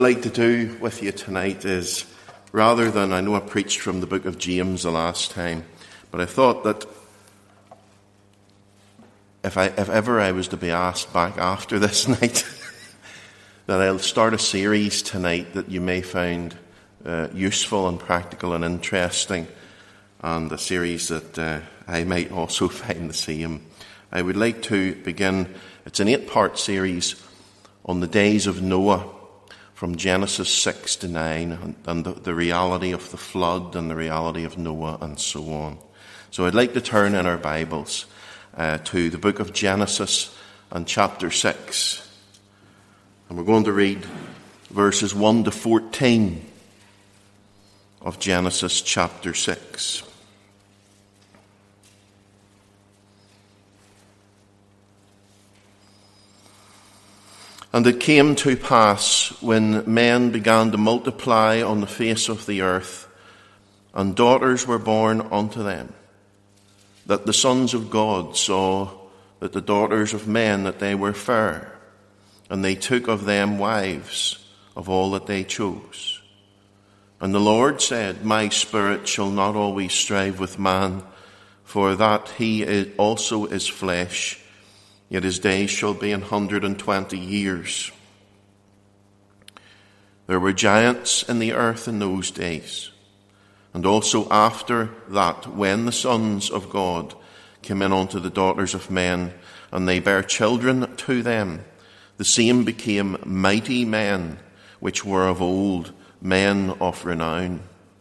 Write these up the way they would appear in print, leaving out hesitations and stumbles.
Like to do with you tonight is, rather than, I know I preached from the book of James the last time, but I thought that if ever I was to be asked back after this night, that I'll start a series tonight that you may find useful and practical and interesting, and a series that I might also find the same. I would like to begin, it's an 8-part series on the days of Noah, from Genesis 6 to 9, and the reality of the flood and the reality of Noah and so on. So I'd like to turn in our Bibles to the book of Genesis and chapter 6. And we're going to read verses 1 to 14 of Genesis chapter 6. And it came to pass, when men began to multiply on the face of the earth, and daughters were born unto them, that the sons of God saw that the daughters of men, that they were fair, and they took of them wives of all that they chose. And the Lord said, My spirit shall not always strive with man, for that he also is flesh, yet his days shall be 120 years. There were giants in the earth in those days, and also after that, when the sons of God came in unto the daughters of men, and they bare children to them, the same became mighty men, which were of old, men of renown.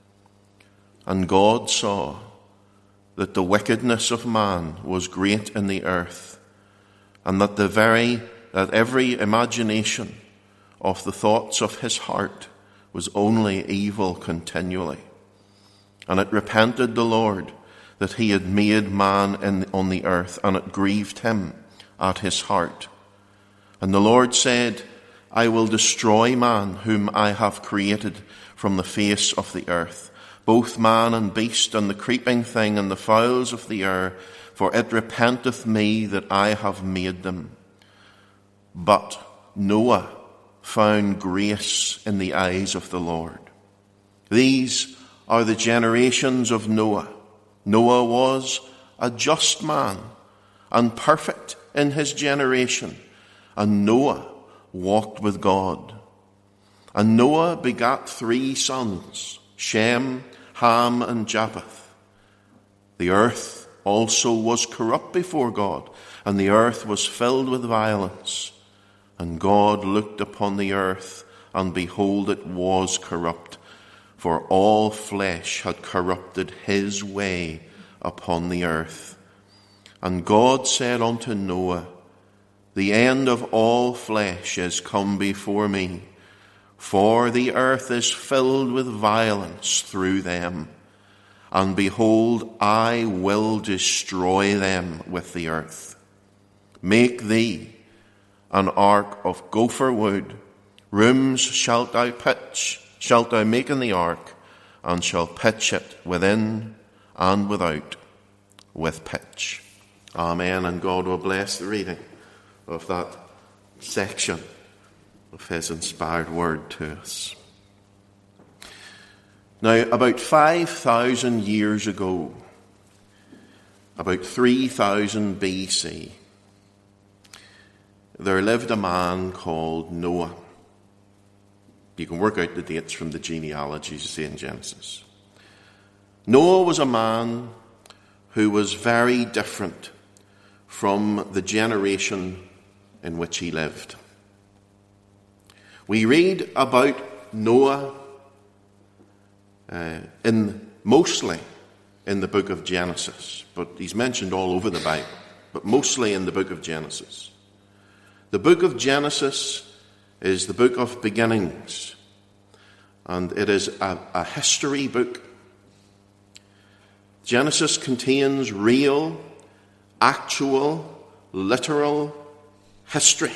And God saw that the wickedness of man was great in the earth, and that every imagination of the thoughts of his heart was only evil continually. And it repented the Lord that he had made man on the earth, and it grieved him at his heart. And the Lord said, I will destroy man whom I have created from the face of the earth, both man and beast, and the creeping thing, and the fowls of the air, for it repenteth me that I have made them. But Noah found grace in the eyes of the Lord. These are the generations of Noah. Noah was a just man and perfect in his generation, and Noah walked with God. And Noah begat 3 sons, Shem, Ham, and Japheth. The earth also was corrupt before God, and the earth was filled with violence. And God looked upon the earth, and behold, it was corrupt, for all flesh had corrupted his way upon the earth. And God said unto Noah, The end of all flesh is come before me, for the earth is filled with violence through them. And behold, I will destroy them with the earth. Make thee an ark of gopher wood. Rooms shalt thou make in the ark, and shall pitch it within and without with pitch. Amen. And God will bless the reading of that section of his inspired word to us. Now, about 5,000 years ago, about 3000 BC, there lived a man called Noah. You can work out the dates from the genealogies you see in Genesis. Noah was a man who was very different from the generation in which he lived. We read about Noah mostly in the book of Genesis, but he's mentioned all over the Bible, but mostly in the book of Genesis. The book of Genesis is the book of beginnings, and it is a history book. Genesis contains real, actual, literal history.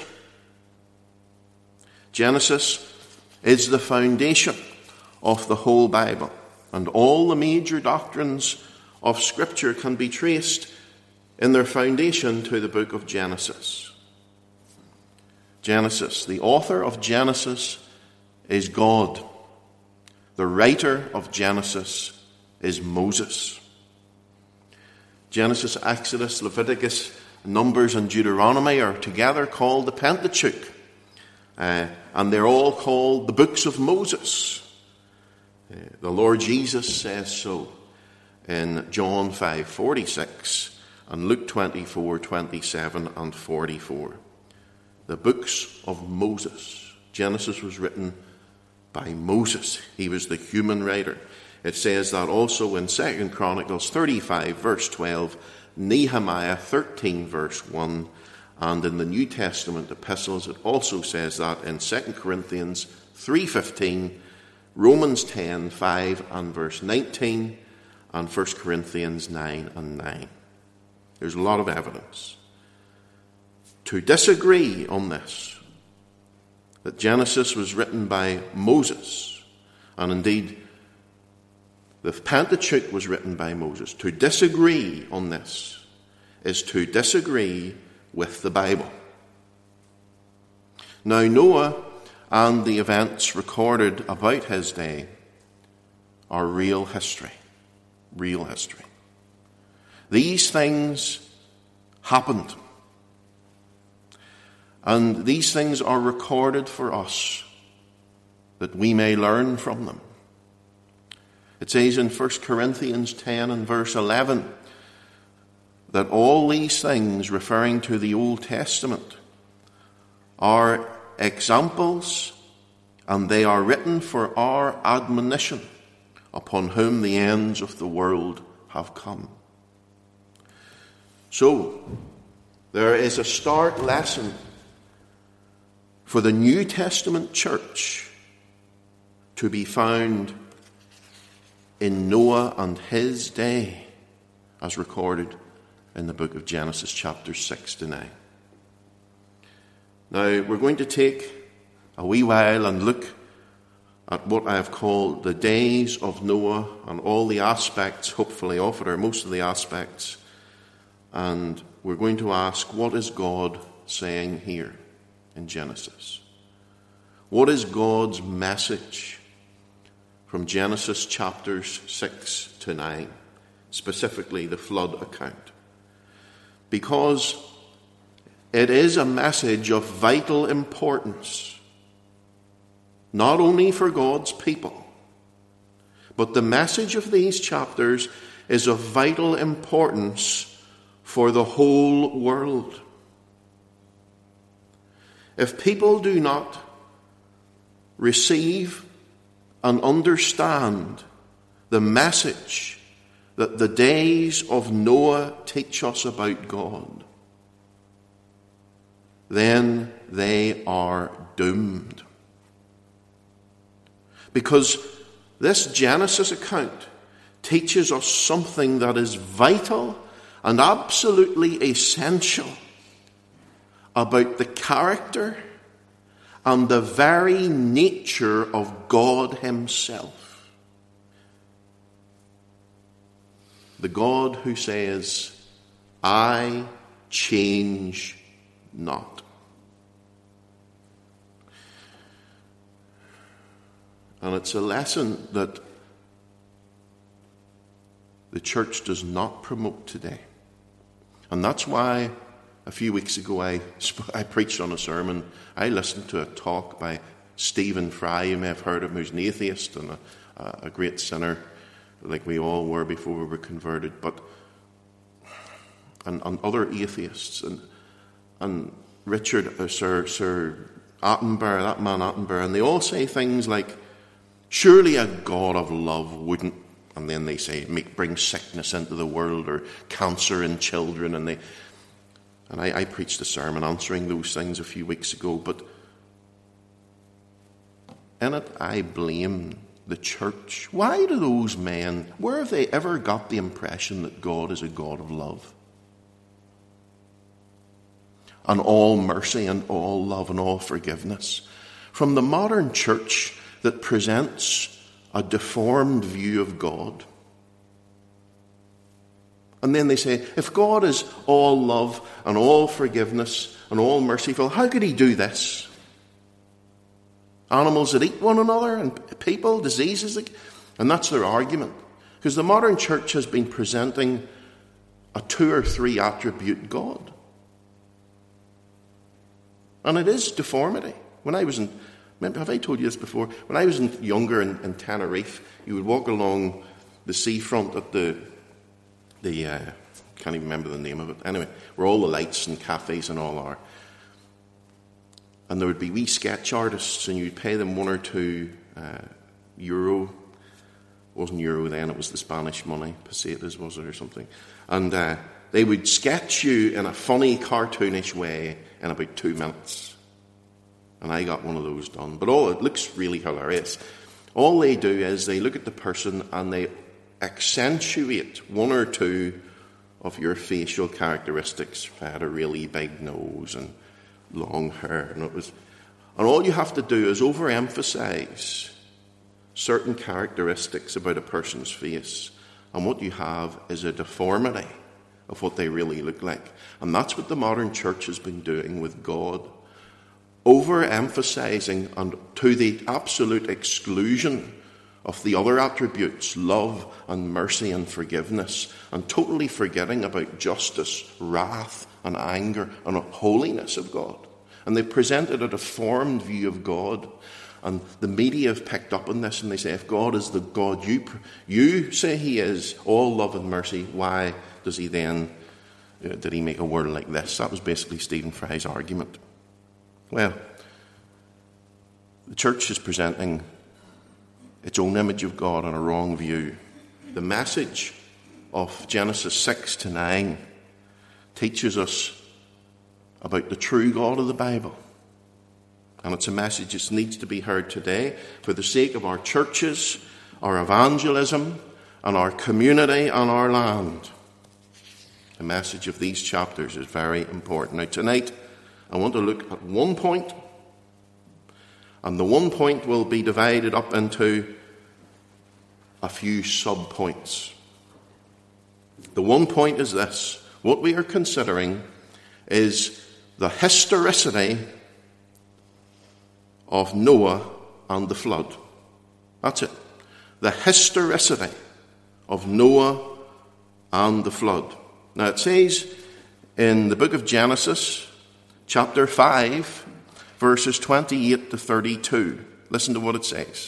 Genesis is the foundation of the whole Bible, and all the major doctrines of Scripture can be traced in their foundation to the book of Genesis. Genesis, the author of Genesis is God. The writer of Genesis is Moses. Genesis, Exodus, Leviticus, Numbers, and Deuteronomy are together called the Pentateuch. And they're all called the books of Moses. The Lord Jesus says so in John 5:46 and Luke 24:27 and 44. The books of Moses. Genesis was written by Moses. He was the human writer. It says that also in 2 Chronicles 35 verse 12, Nehemiah 13 verse 1, and in the New Testament epistles it also says that in 2 Corinthians 3:15, Romans 10:5 and verse 19, and 1 Corinthians 9 and 9. There's a lot of evidence. To disagree on this, that Genesis was written by Moses, and indeed the Pentateuch was written by Moses. To disagree on this is to disagree with the Bible. Now, Noah and the events recorded about his day are real history. Real history. These things happened. And these things are recorded for us that we may learn from them. It says in 1 Corinthians 10 and verse 11 that all these things, referring to the Old Testament, are examples, and they are written for our admonition, upon whom the ends of the world have come. So, there is a stark lesson for the New Testament church to be found in Noah and his day, as recorded in the book of Genesis chapters 6 to 9. Now, we're going to take a wee while and look at what I have called the days of Noah and all the aspects, hopefully, of it, or most of the aspects. And we're going to ask, what is God saying here in Genesis? What is God's message from Genesis chapters 6 to 9, specifically the flood account? Because it is a message of vital importance, not only for God's people, but the message of these chapters is of vital importance for the whole world. If people do not receive and understand the message that the days of Noah teach us about God, then they are doomed. Because this Genesis account teaches us something that is vital and absolutely essential about the character and the very nature of God himself. The God who says, I change not. And it's a lesson that the church does not promote today. And that's why a few weeks ago I preached on a sermon. I listened to a talk by Stephen Fry, you may have heard of him, who's an atheist and a great sinner, like we all were before we were converted, and other atheists, and Richard, Sir Attenborough, that man Attenborough, and they all say things like, surely a God of love wouldn't, and then they say, bring sickness into the world or cancer in children, and I preached a sermon answering those things a few weeks ago, but in it I blame the church. Why do those men, where have they ever got the impression that God is a God of love? And all mercy and all love and all forgiveness. From the modern church that presents a deformed view of God. And then they say, if God is all love and all forgiveness and all merciful, how could he do this? animals that eat one another, and people, diseases. And that's their argument. Because the modern church has been presenting a 2 or 3 attribute God. And it is deformity. When I was in, have I told you this before? When I was younger in Tenerife, you would walk along the seafront at the can't even remember the name of it. Anyway, where all the lights and cafes and all are. And there would be wee sketch artists, and you'd pay them 1 or 2 euro. It wasn't euro then, it was the Spanish money. Pesetas, was it, or something? And they would sketch you in a funny, cartoonish way in about 2 minutes. And I got one of those done. But it looks really hilarious. All they do is they look at the person and they accentuate 1 or 2 of your facial characteristics. I had a really big nose and long hair, and all you have to do is overemphasize certain characteristics about a person's face, and what you have is a deformity of what they really look like. And that's what the modern church has been doing with God, overemphasizing and to the absolute exclusion of the other attributes, love and mercy and forgiveness, and totally forgetting about justice, wrath and anger and holiness of God. And they've presented a deformed view of God. And the media have picked up on this, and they say, if God is the God you say he is, all love and mercy, why does he then, did he make a world like this? That was basically Stephen Fry's argument. Well, the church is presenting its own image of God on a wrong view. The message of Genesis 6 to 9 teaches us about the true God of the Bible. And it's a message that needs to be heard today for the sake of our churches, our evangelism, and our community and our land. The message of these chapters is very important. Now tonight, I want to look at one point, and the one point will be divided up into a few sub-points. The one point is this. What we are considering is the historicity of Noah and the flood. That's it. The historicity of Noah and the flood. Now it says in the book of Genesis, chapter 5, verses 28 to 32. Listen to what it says.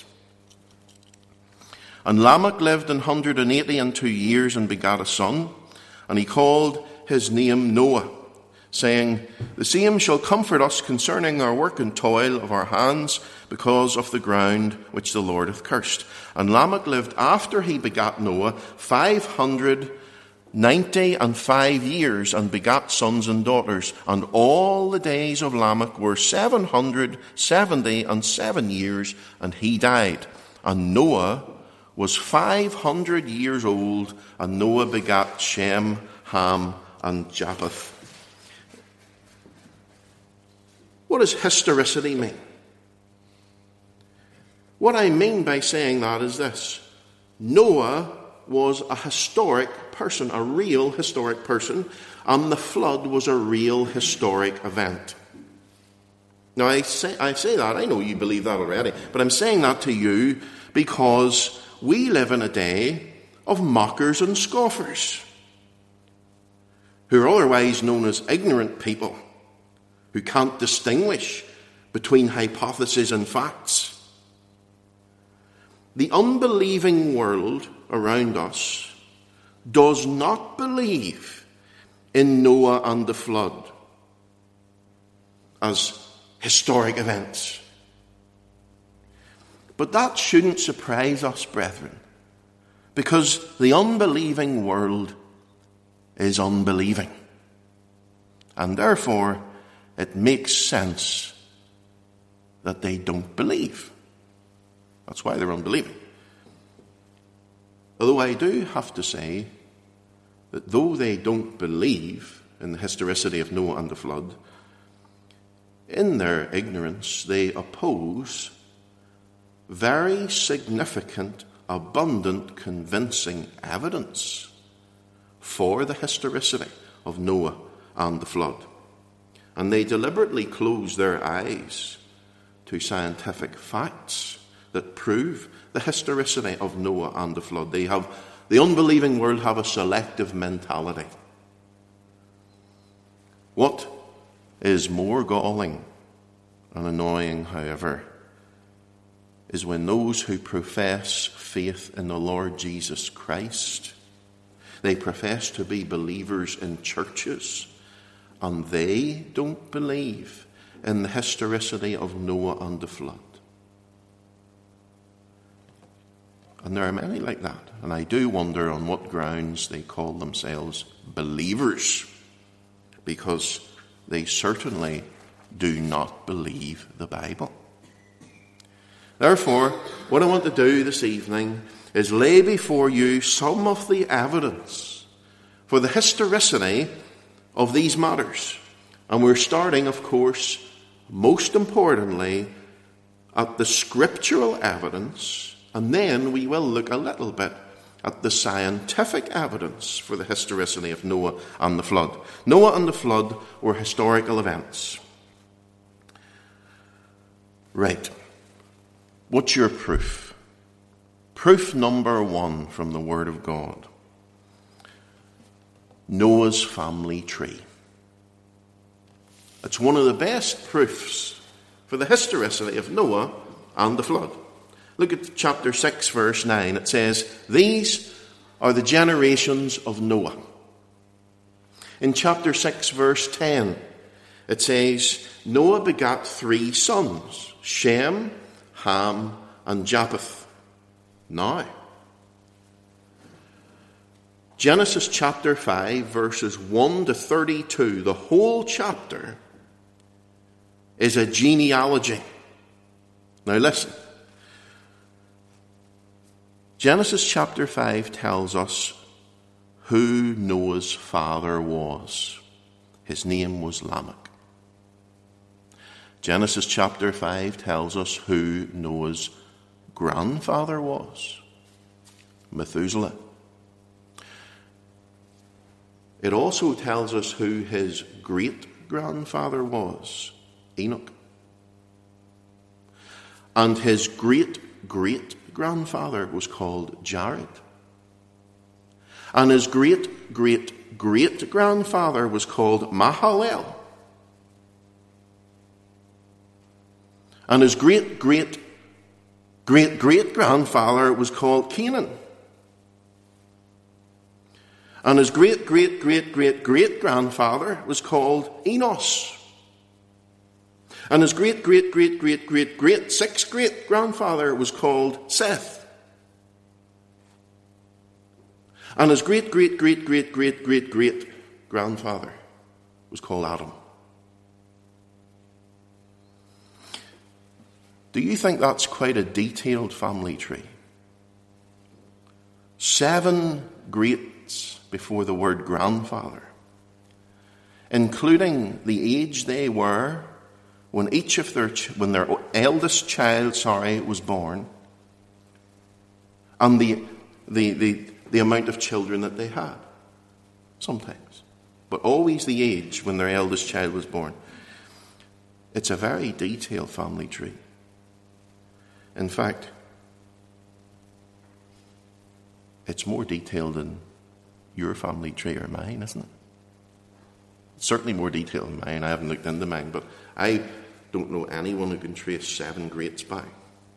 And Lamech lived 182 years and begat a son, and he called his name Noah, saying, the same shall comfort us concerning our work and toil of our hands, because of the ground which the Lord hath cursed. And Lamech lived after he begat Noah 595 years, and begat sons and daughters. And all the days of Lamech were 777 years, and he died. And Noah was 500 years old, and Noah begat Shem, Ham, and Japheth. What does historicity mean? What I mean by saying that is this. Noah was a historic person, a real historic person, and the flood was a real historic event. Now I say that, I know you believe that already, but I'm saying that to you because we live in a day of mockers and scoffers, who are otherwise known as ignorant people, who can't distinguish between hypotheses and facts. The unbelieving world around us does not believe in Noah and the flood as historic events. But that shouldn't surprise us, brethren, because the unbelieving world is unbelieving. And therefore, it makes sense that they don't believe. That's why they're unbelieving. Although I do have to say that though they don't believe in the historicity of Noah and the flood, in their ignorance they oppose very significant, abundant, convincing evidence for the historicity of Noah and the flood. And they deliberately close their eyes to scientific facts that prove the historicity of Noah and the flood. The unbelieving world have a selective mentality. What is more galling and annoying, however, is when those who profess faith in the Lord Jesus Christ, they profess to be believers in churches, and they don't believe in the historicity of Noah and the flood. And there are many like that, and I do wonder on what grounds they call themselves believers, because they certainly do not believe the Bible. Therefore, what I want to do this evening is lay before you some of the evidence for the historicity of these matters. And we're starting, of course, most importantly, at the scriptural evidence, and then we will look a little bit at the scientific evidence for the historicity of Noah and the flood. Noah and the flood were historical events. Right. What's your proof? Proof number one from the Word of God. Noah's family tree. It's one of the best proofs for the historicity of Noah and the flood. Look at chapter 6, verse 9. It says, "These are the generations of Noah." In chapter 6, verse 10, it says, "Noah begat 3 sons, Shem, Ham, and Japheth." Now, Genesis chapter 5, verses 1 to 32, the whole chapter is a genealogy. Now listen. Genesis chapter 5 tells us who Noah's father was. His name was Lamech. Genesis chapter 5 tells us who Noah's grandfather was. Methuselah. It also tells us who his great-grandfather was. Enoch. And his great-great-grandfather was called Jared. And his great-great-great-grandfather was called Mahalalel. And his great-great-great-great-grandfather was called Canaan. And his great-great-great-great-great-grandfather was called Enos. And his great-great-great-great-great-great sixth-great-grandfather was called Seth. And his great-great-great-great-great-great-grandfather was called Adam. Do you think that's quite a detailed family tree? 7 greats before the word grandfather, including the age they were when when their eldest child, was born, and the amount of children that they had. Sometimes, but always the age when their eldest child was born. It's a very detailed family tree. In fact, it's more detailed than your family tree or mine, isn't it? It's certainly more detailed than mine. I haven't looked into mine, but I don't know anyone who can trace 7 greats back.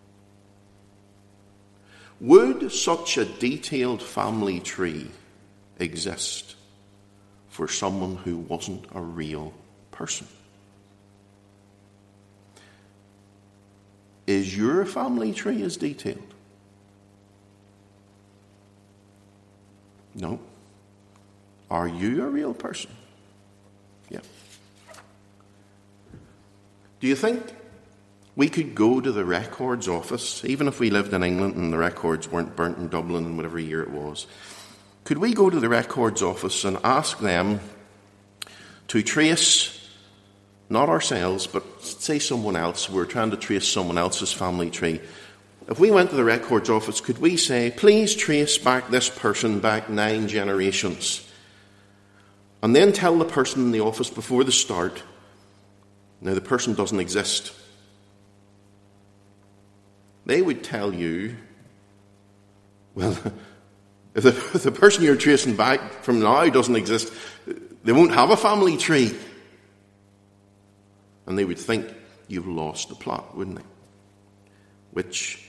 Would such a detailed family tree exist for someone who wasn't a real person? Is your family tree as detailed? No. Are you a real person? Yeah. Do you think we could go to the records office, even if we lived in England and the records weren't burnt in Dublin in whatever year it was? Could we go to the records office and ask them to trace, not ourselves, but say someone else, we're trying to trace someone else's family tree. If we went to the records office, could we say, please trace back this person back 9 generations? And then tell the person in the office before the start, now the person doesn't exist. they would tell you, well, if the person you're tracing back from now doesn't exist, they won't have a family tree. And they would think you've lost the plot, wouldn't they? Which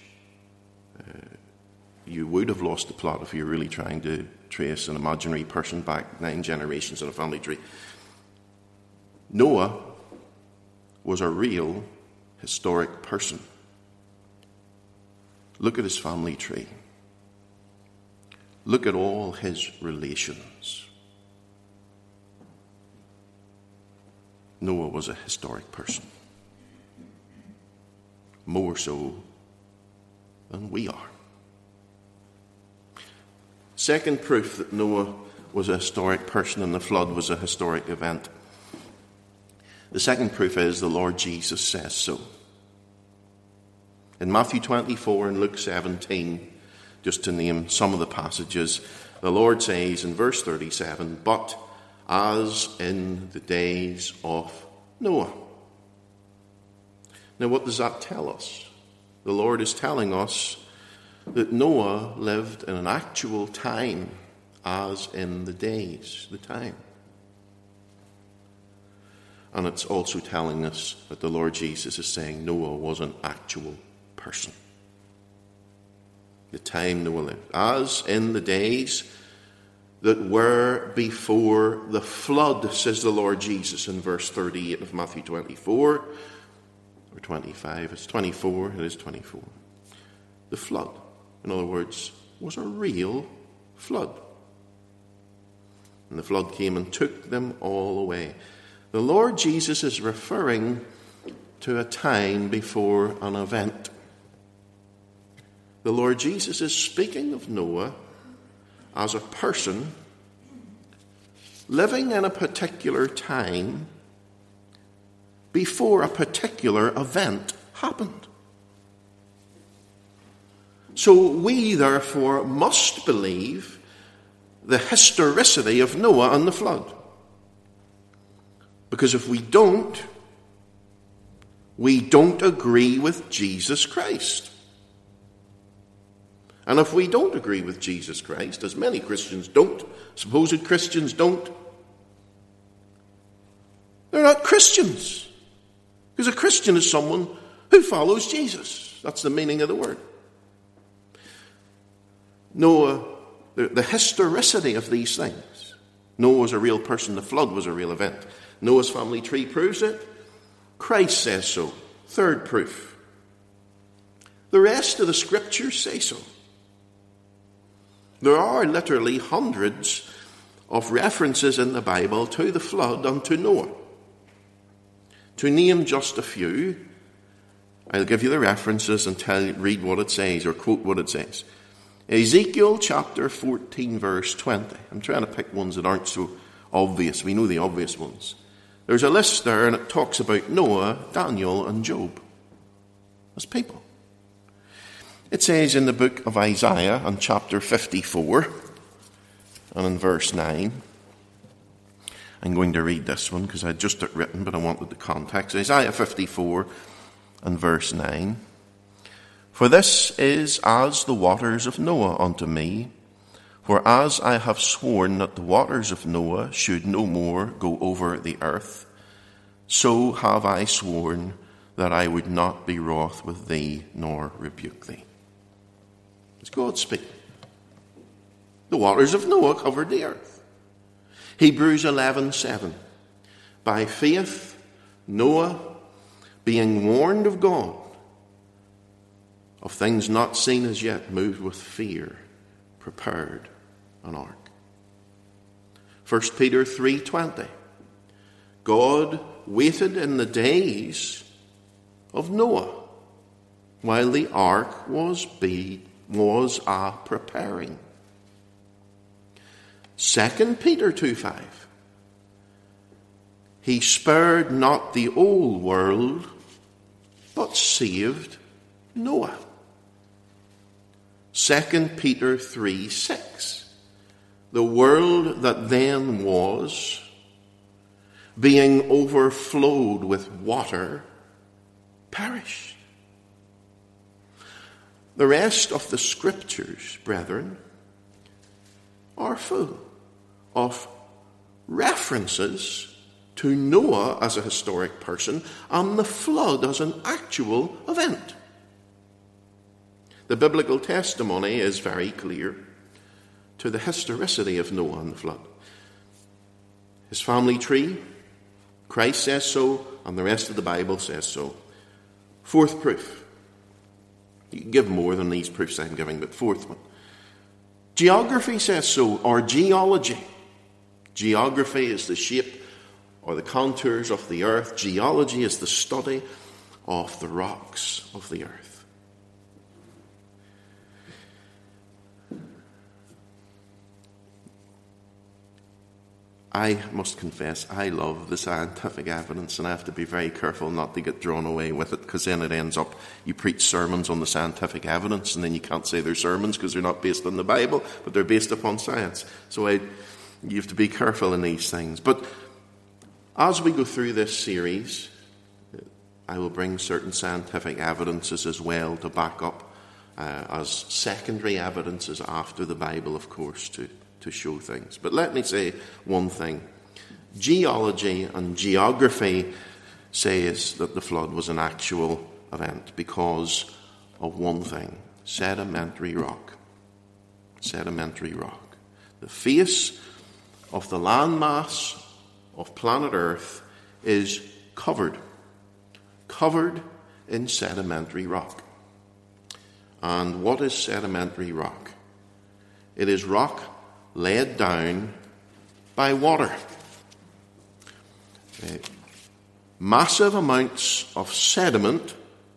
you would have lost the plot if you're really trying to trace an imaginary person back 9 generations in a family tree. Noah was a real historic person. Look at his family tree. Look at all his relations. Noah was a historic person. More so than we are. Second proof that Noah was a historic person and the flood was a historic event. The second proof is the Lord Jesus says so. In Matthew 24 and Luke 17, just to name some of the passages, the Lord says in verse 37, "But as in the days of Noah." Now what does that tell us? The Lord is telling us that Noah lived in an actual time, as in the days, the time. And it's also telling us that the Lord Jesus is saying Noah was an actual person. The time Noah lived, as in the days that were before the flood, says the Lord Jesus in verse 38 of Matthew 24, or 25, it's 24, it is 24. The flood, in other words, was a real flood. And the flood came and took them all away. The Lord Jesus is referring to a time before an event. The Lord Jesus is speaking of Noah as a person living in a particular time before a particular event happened. So we, therefore, must believe the historicity of Noah and the flood. Because if we don't agree with Jesus Christ. And if we don't agree with Jesus Christ, as many Christians don't, supposed Christians don't, they're not Christians. Because a Christian is someone who follows Jesus. That's the meaning of the word. Noah, the historicity of these things. Noah was a real person. The flood was a real event. Noah's family tree proves it. Christ says so. Third proof. The rest of the scriptures say so. There are literally hundreds of references in the Bible to the flood and to Noah. To name just a few, I'll give you the references and read what it says or quote what it says. Ezekiel chapter 14 verse 20. I'm trying to pick ones that aren't so obvious. We know the obvious ones. There's a list there and it talks about Noah, Daniel and Job as people. It says in the book of Isaiah in chapter 54 and in verse 9. I'm going to read this one because I had just it written but I wanted the context. Isaiah 54 and verse 9. For this is as the waters of Noah unto me. For as I have sworn that the waters of Noah should no more go over the earth, so have I sworn that I would not be wroth with thee nor rebuke thee. It's God speaking. The waters of Noah covered the earth. Hebrews 11:7. By faith, Noah, being warned of God, of things not seen as yet, moved with fear, prepared an ark. 1 Peter 3:20. God waited in the days of Noah while the ark was a preparing. 2 Peter 2:5. He spared not the old world, but saved Noah. 2 Peter 3:6. The world that then was, being overflowed with water, perished. The rest of the Scriptures, brethren, are full of references to Noah as a historic person and the flood as an actual event. The biblical testimony is very clear to the historicity of Noah and the flood. His family tree, Christ says so, and the rest of the Bible says so. Fourth proof. You can give more than these proofs I'm giving, but fourth one. Geography says so, or geology. Geography is the shape or the contours of the earth. Geology is the study of the rocks of the earth. I must confess, I love the scientific evidence, and I have to be very careful not to get drawn away with it, because then it ends up, you preach sermons on the scientific evidence, and then you can't say they're sermons because they're not based on the Bible, but they're based upon science. So you have to be careful in these things. But as we go through this series, I will bring certain scientific evidences as well to back up as secondary evidences after the Bible, of course, to show things. But let me say one thing. Geology and geography says that the flood was an actual event because of one thing: sedimentary rock. Sedimentary rock. The face of the landmass of planet Earth is covered in sedimentary rock. And what is sedimentary rock? It is rock laid down by water. Massive amounts of sediment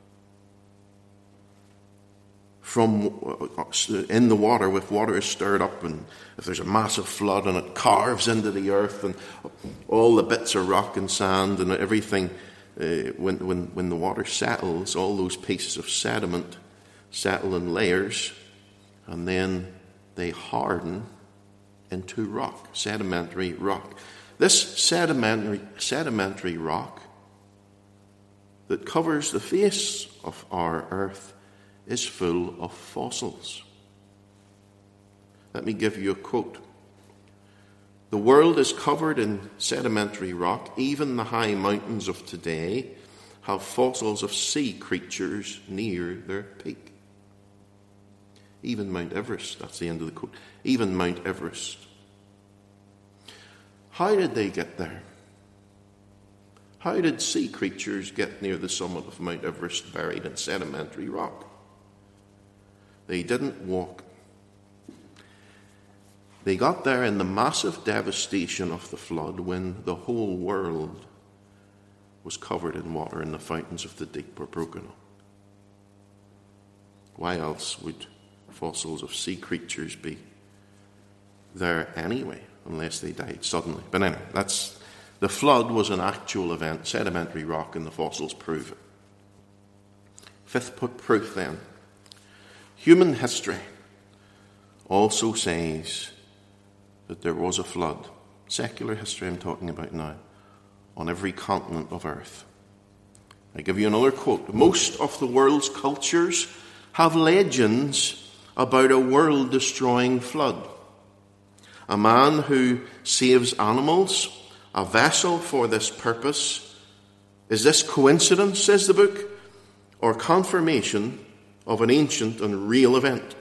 from in the water, with water is stirred up, and if there's a massive flood and it carves into the earth, and all the bits of rock and sand and everything, when the water settles, all those pieces of sediment settle in layers, and then they harden into rock, sedimentary rock. This sedimentary rock that covers the face of our earth is full of fossils. Let me give you a quote. The world is covered in sedimentary rock. Even the high mountains of today have fossils of sea creatures near their peak. Even Mount Everest, that's the end of the quote, even Mount Everest. How did they get there? How did sea creatures get near the summit of Mount Everest buried in sedimentary rock? They didn't walk. They got there in the massive devastation of the flood, when the whole world was covered in water and the fountains of the deep were broken up. Why else would fossils of sea creatures be there anyway, unless they died suddenly? But anyway, the flood was an actual event. Sedimentary rock, and the fossils prove it. Fifth proof then. Human history also says that there was a flood. Secular history I'm talking about now, on every continent of earth. I give you another quote. Most of the world's cultures have legends about a world-destroying flood. A man who saves animals, a vessel for this purpose. Is this coincidence, says the book, or confirmation of an ancient and real event?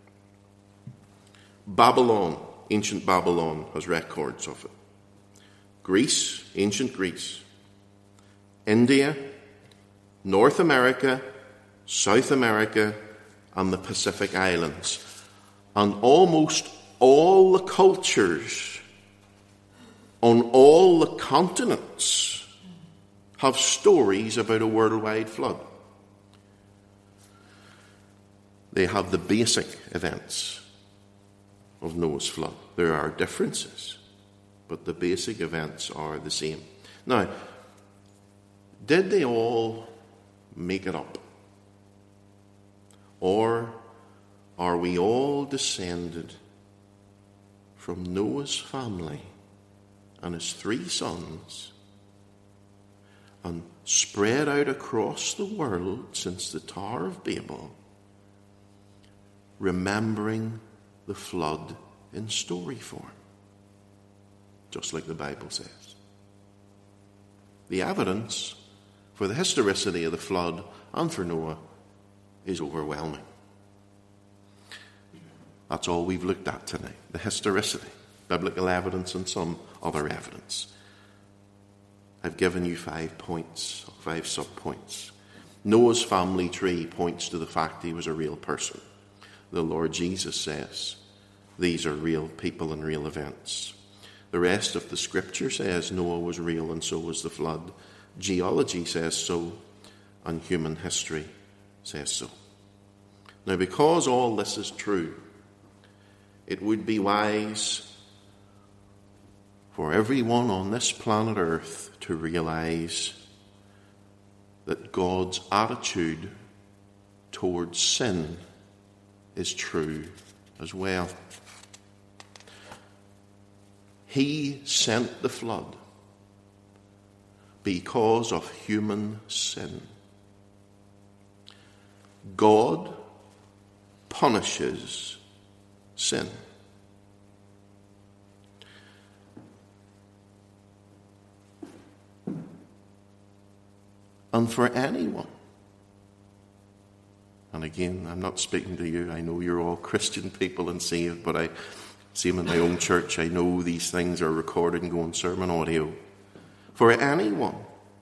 Babylon, ancient Babylon, has records of it. Greece, ancient Greece. India, North America, South America, and the Pacific Islands. And almost all the cultures on all the continents have stories about a worldwide flood. They have the basic events of Noah's flood. There are differences, but the basic events are the same. Now, did they all make it up? Or are we all descended from Noah's family and his 3 sons, and spread out across the world since the Tower of Babel, remembering the flood in story form, just like the Bible says. The evidence for the historicity of the flood and for Noah is overwhelming. That's all we've looked at tonight, the historicity, biblical evidence and some other evidence. I've given you 5 points, 5 sub-points. Noah's family tree points to the fact he was a real person. The Lord Jesus says these are real people and real events. The rest of the scripture says Noah was real and so was the flood. Geology says so, and human history says so. Now, because all this is true, it would be wise for everyone on this planet Earth to realize that God's attitude towards sin is true as well. He sent the flood because of human sin. God punishes sin. And for anyone, and again, I'm not speaking to you, I know you're all Christian people and saved, but I see them in my own church, I know these things are recorded and go on sermon audio. For anyone,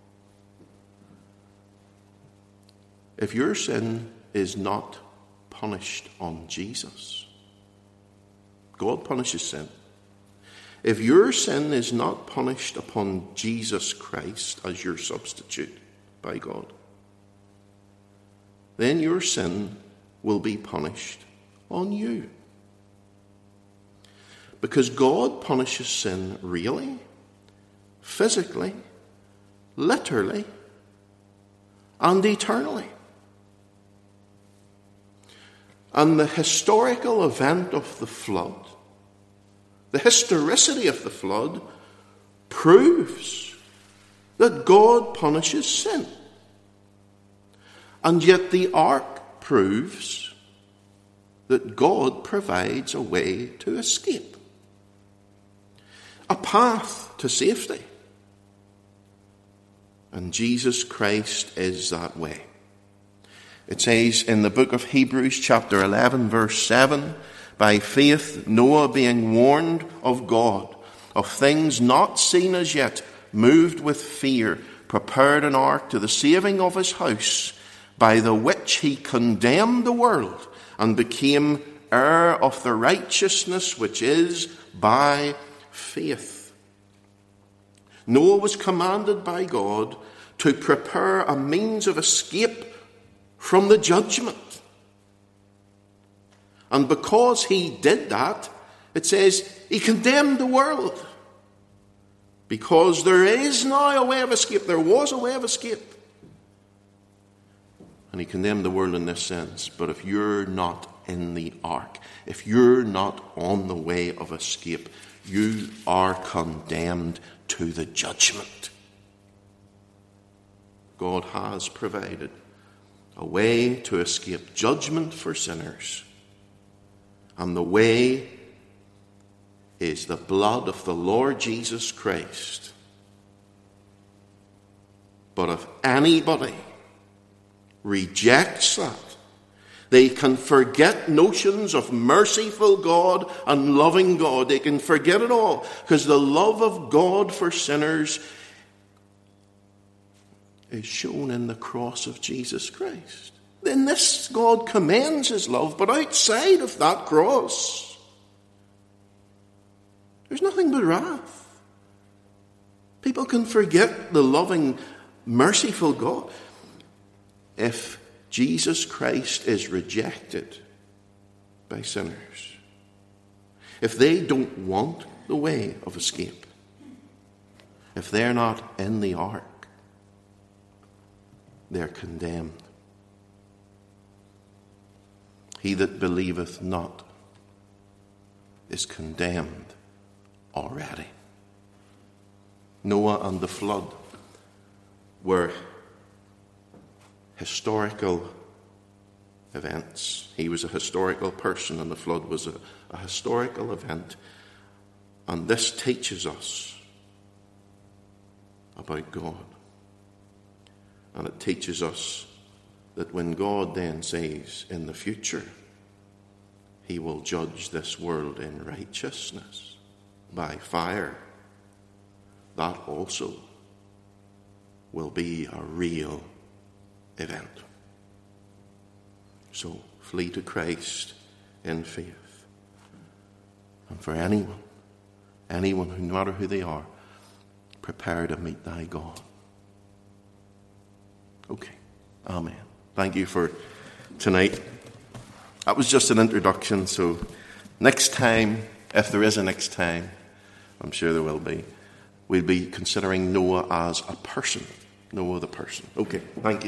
if your sin is not punished on Jesus, God punishes sin. If your sin is not punished upon Jesus Christ as your substitute by God, then your sin will be punished on you. Because God punishes sin really, physically, literally, and eternally. And the historical event of the flood, the historicity of the flood, proves that God punishes sin. And yet the ark proves that God provides a way to escape, a path to safety. And Jesus Christ is that way. It says in the book of Hebrews chapter 11 verse 7, by faith Noah, being warned of God, of things not seen as yet, moved with fear, prepared an ark to the saving of his house, by the which he condemned the world and became heir of the righteousness which is by faith. Noah was commanded by God to prepare a means of escape from the judgment. And because he did that, it says he condemned the world. Because there is now a way of escape. There was a way of escape. And he condemned the world in this sense. But if you're not in the ark, if you're not on the way of escape, you are condemned to the judgment. God has provided a way to escape judgment for sinners. And the way is the blood of the Lord Jesus Christ. But if anybody rejects that, they can forget notions of merciful God and loving God. They can forget it all, because the love of God for sinners is shown in the cross of Jesus Christ. In this, God commends his love, but outside of that cross, there's nothing but wrath. People can forget the loving, merciful God. If Jesus Christ is rejected by sinners, if they don't want the way of escape, if they're not in the ark, they're condemned. He that believeth not is condemned already. Noah and the flood were historical events. He was a historical person, and the flood was a historical event. And this teaches us about God. And it teaches us that when God then says in the future, he will judge this world in righteousness by fire, that also will be a real event. So flee to Christ in faith. And for anyone who, no matter who they are, prepare to meet thy God. Okay. Amen. Thank you for tonight. That was just an introduction, so next time, if there is a next time, I'm sure there will be, we'll be considering Noah as a person. Noah the person. Okay, thank you.